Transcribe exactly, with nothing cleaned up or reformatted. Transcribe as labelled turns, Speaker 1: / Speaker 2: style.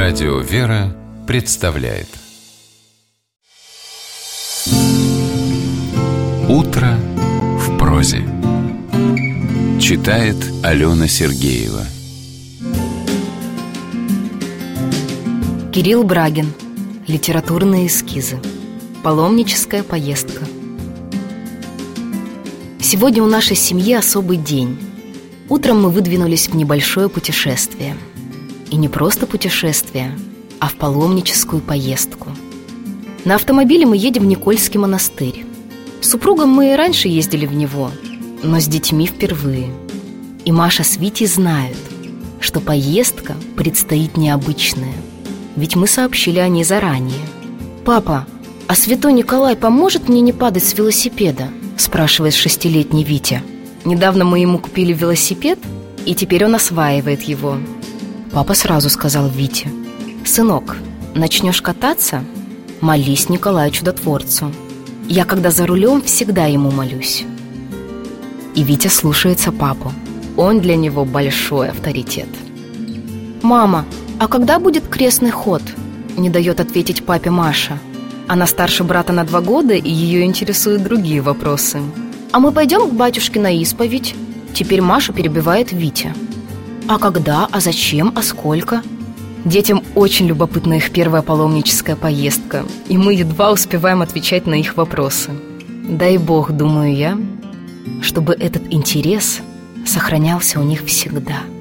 Speaker 1: Радио «Вера» представляет «Утро в прозе». Читает Алена Сергеева.
Speaker 2: Кирилл Брагин. Литературные эскизы. Паломническая поездка. Сегодня у нашей семьи особый день. Утром мы выдвинулись в небольшое путешествие. И не просто путешествие, а в паломническую поездку. На автомобиле мы едем в Никольский монастырь. С супругом мы и раньше ездили в него, но с детьми впервые. И Маша с Витей знают, что поездка предстоит необычная. Ведь мы сообщили о ней заранее. «Папа, а святой Николай поможет мне не падать с велосипеда?» спрашивает шестилетний Витя. Недавно мы ему купили велосипед, и теперь он осваивает его. Папа сразу сказал Вите: «Сынок, начнешь кататься, молись Николаю Чудотворцу. Я, когда за рулем, всегда ему молюсь». И Витя слушается папу. Он для него большой авторитет. «Мама, а когда будет крестный ход?» Не дает ответить папе Маша. Она старше брата на два года, и ее интересуют другие вопросы. «А мы пойдем к батюшке на исповедь?» Теперь Маша перебивает Витя. «А когда? А зачем? А сколько?» Детям очень любопытна их первая паломническая поездка, и мы едва успеваем отвечать на их вопросы. Дай Бог, думаю я, чтобы этот интерес сохранялся у них всегда.